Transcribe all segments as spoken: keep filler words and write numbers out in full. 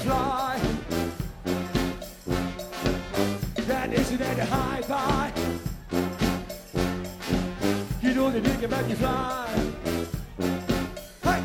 fly. Dat is een hele high-five. Je doet de dingen met die fly. Hey!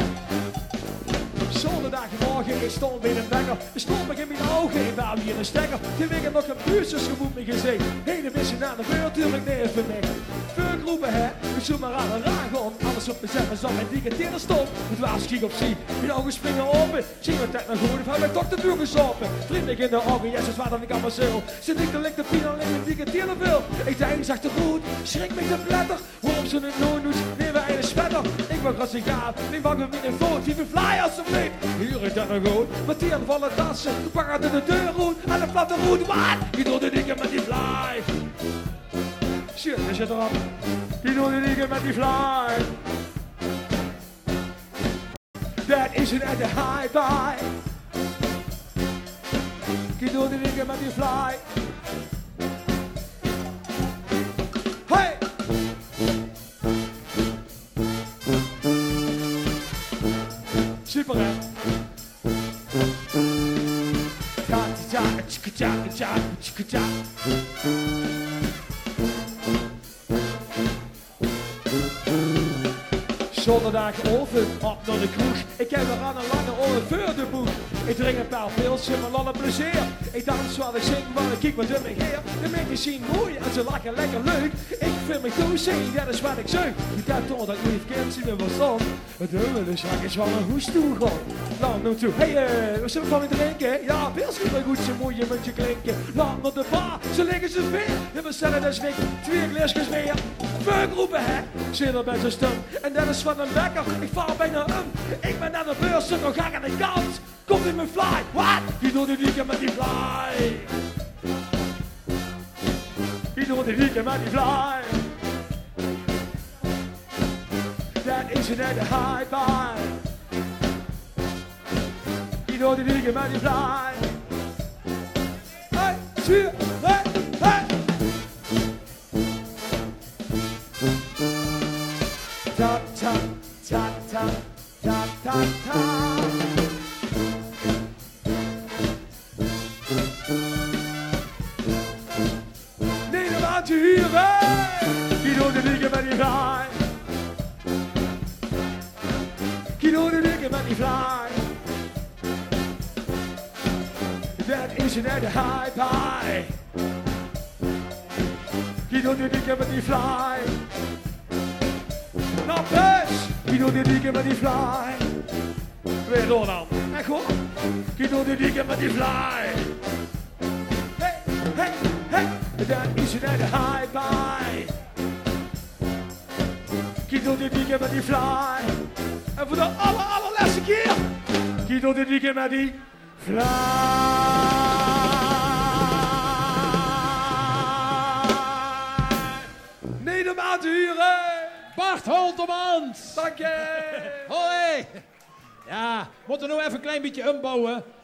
Zondagmorgen, ik stond bij een wekker. Ik stond me in mijn ogen, ik wou hier een stekker. Toen ik nog een buurtjes gemoed me gezien. Heen en wissel naar de beurt, tuurlijk neer voor mij. Veel groepen hè, ik zoek maar aan een ragon. Alles op mezelf en zo met die geteren stond. Het was schiek op zie, mijn ogen springen open. Zie wat dat nou goed, of heb ik toch de buur gezopen. Vriendelijk in de ogen, yes, is waar dan ik allemaal zul. Zit ik te lik de pien alleen met die geteren wil. Ik denk, zag de goed, schrik me te pletter. Hoor op zo'n noodnoes, neem we een spetter. Ik word als ik ga, neem wang met mijn voet. Die me fly alsjeblieft. Hier is dat nog goed, met die aanvallen tassen. Pak uit de deur goed, aan de platte route. Wat? Je doet de dingen met die fly. Shit, er zit erop. Je doet de dingen met die fly. Dat is een echte high-five. Je doet de dingen met die fly. Hey! Super hè? Ja, ja, tjika, tjika, tjika. Zondagochtend op naar de kroeg. Ik heb er aan een lange oren voor de boek. Ik drink een paar pils in mijn lange plezier. Ik dans wat ik zing, wat ik kijk wat in mijn heer. De mensen zien mooi en ze lachen lekker leuk. Ik vind me goed zingen, dat is wat ik zoek. Ik heb toch dat ik niet kind zien me verstand. Wat doen we dus, ik is wel een hoest toe gaan. Laat nou toe, hey, uh, we zullen van me drinken. Ja, pils is wel goed, ze moet je met je klinken. Laat naar de bar, ze liggen ze weer. En we stellen dus week twee glaasjes meer. Veel groepen hè, zit er met zijn stem. En dat is van een wekker, ik val bijna om. Ik ben aan de beurs, zit nog graag aan de kant. Komt in mijn fly, what? Je doet het niet met die fly. Je doet het niet met die fly. Dat is een hele high-five. Je doet het niet met die fly. Hey, zuur, hey, hey. Ta ta ta ta ta ta ta. Nederland hier, hey! Kilo de dikke met die fly. Kilo de dikke met die fly. Dat is een hele high-five. Kilo de dikke met die fly. Nou, bus! Kilo de dikke met die fly. Weer door dan. En goed. Kilo de dikke met die fly. Hey, hey, hey. Dat is een hele high-five. Kilo de dikke met die fly. En voor de aller, allerlaatste keer. Kilo de dikke met die fly. Nedermaat huren. Bart Holtemans! Dank je! Hoi! Ja, moeten we nou even een klein beetje umbouwen.